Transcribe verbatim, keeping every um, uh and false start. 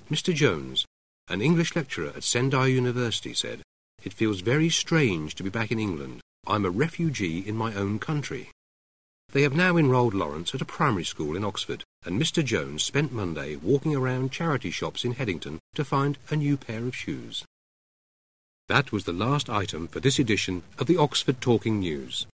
Mister Jones, an English lecturer at Sendai University, said, "It feels very strange to be back in England. I'm a refugee in my own country." They have now enrolled Lawrence at a primary school in Oxford, and Mister Jones spent Monday walking around charity shops in Headington to find a new pair of shoes. That was the last item for this edition of the Oxford Talking News.